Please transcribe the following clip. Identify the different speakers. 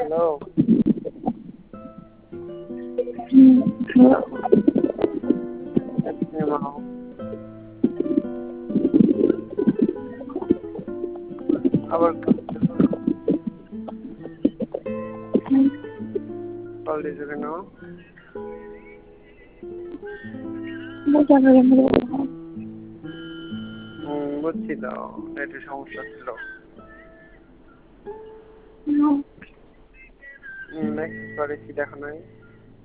Speaker 1: Hello.
Speaker 2: Hello.
Speaker 1: নাও। আবার call দিয়েছো কেন? বুঝছি তো, নেটের সমস্যা ছিল। নেক্সট বারে কি দেখো নাই?